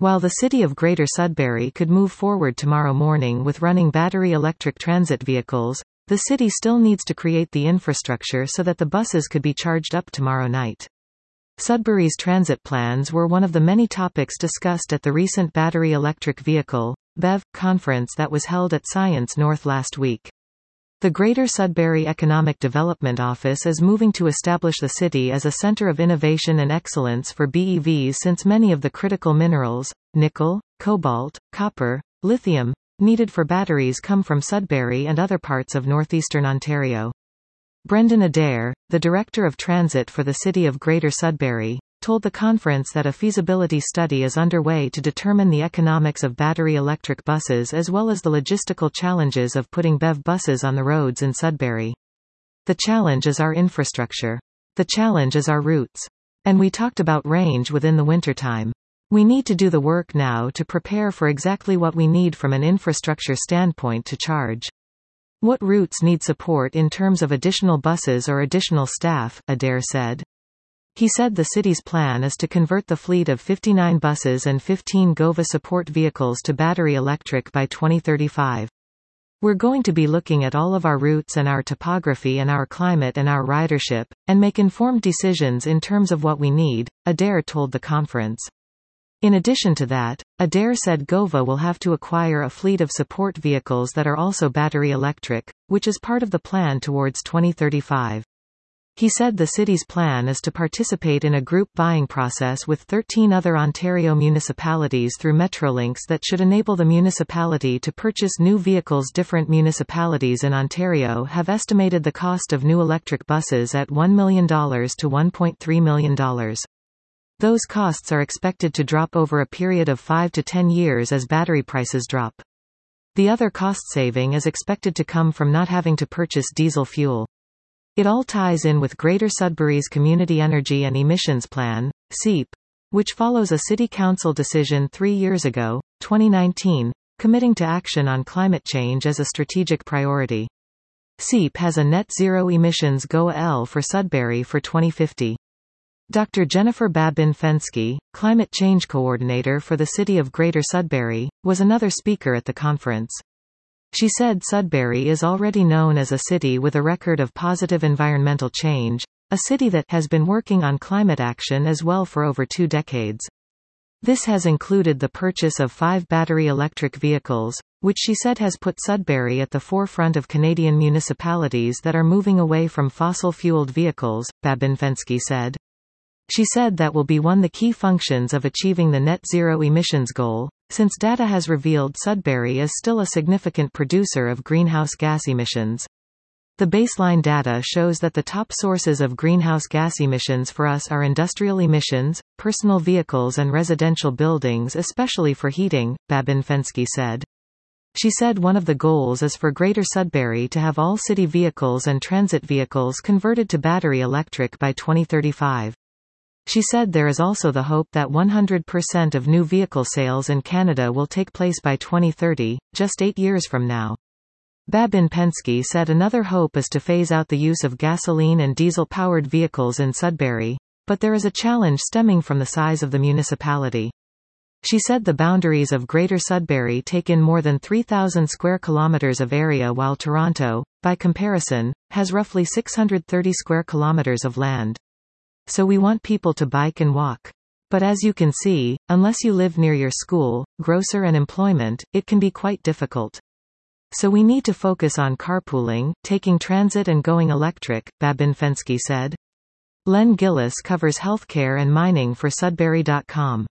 While the city of Greater Sudbury could move forward tomorrow morning with running battery electric transit vehicles, the city still needs to create the infrastructure so that the buses could be charged up tomorrow night. Sudbury's transit plans were one of the many topics discussed at the recent Battery Electric Vehicle (BEV) conference that was held at Science North last week. The Greater Sudbury Economic Development Office is moving to establish the city as a center of innovation and excellence for BEVs, since many of the critical minerals, nickel, cobalt, copper, lithium, needed for batteries come from Sudbury and other parts of northeastern Ontario. Brendan Adair, the Director of Transit for the City of Greater Sudbury, told the conference that a feasibility study is underway to determine the economics of battery electric buses as well as the logistical challenges of putting BEV buses on the roads in Sudbury. The challenge is our infrastructure. The challenge is our routes. And we talked about range within the wintertime. We need to do the work now to prepare for exactly what we need from an infrastructure standpoint to charge. What routes need support in terms of additional buses or additional staff, Adair said. He said the city's plan is to convert the fleet of 59 buses and 15 GOVA support vehicles to battery electric by 2035. We're going to be looking at all of our routes and our topography and our climate and our ridership, and make informed decisions in terms of what we need, Adair told the conference. In addition to that, Adair said GOVA will have to acquire a fleet of support vehicles that are also battery electric, which is part of the plan towards 2035. He said the city's plan is to participate in a group buying process with 13 other Ontario municipalities through Metrolinx that should enable the municipality to purchase new vehicles. Different municipalities in Ontario have estimated the cost of new electric buses at $1 million to $1.3 million. Those costs are expected to drop over a period of 5 to 10 years as battery prices drop. The other cost saving is expected to come from not having to purchase diesel fuel. It all ties in with Greater Sudbury's Community Energy and Emissions Plan, CEEP, which follows a City Council decision 3 years ago, 2019, committing to action on climate change as a strategic priority. CEEP has a net zero emissions goal for Sudbury for 2050. Dr. Jennifer Babin-Fenske, Climate Change Coordinator for the City of Greater Sudbury, was another speaker at the conference. She said Sudbury is already known as a city with a record of positive environmental change, a city that has been working on climate action as well for over 2 decades. This has included the purchase of 5 battery electric vehicles, which she said has put Sudbury at the forefront of Canadian municipalities that are moving away from fossil-fueled vehicles, Babin-Fenske said. She said that will be one of the key functions of achieving the net zero emissions goal, since data has revealed Sudbury is still a significant producer of greenhouse gas emissions. The baseline data shows that the top sources of greenhouse gas emissions for us are industrial emissions, personal vehicles and residential buildings, especially for heating, Babin-Fenske said. She said one of the goals is for Greater Sudbury to have all city vehicles and transit vehicles converted to battery electric by 2035. She said there is also the hope that 100% of new vehicle sales in Canada will take place by 2030, just 8 years from now. Babin-Fenske said another hope is to phase out the use of gasoline and diesel-powered vehicles in Sudbury, but there is a challenge stemming from the size of the municipality. She said the boundaries of Greater Sudbury take in more than 3,000 square kilometers of area, while Toronto, by comparison, has roughly 630 square kilometers of land. So we want people to bike and walk. But as you can see, unless you live near your school, grocer and employment, it can be quite difficult. So we need to focus on carpooling, taking transit and going electric, Babin-Fenske said. Len Gillis covers healthcare and mining for Sudbury.com.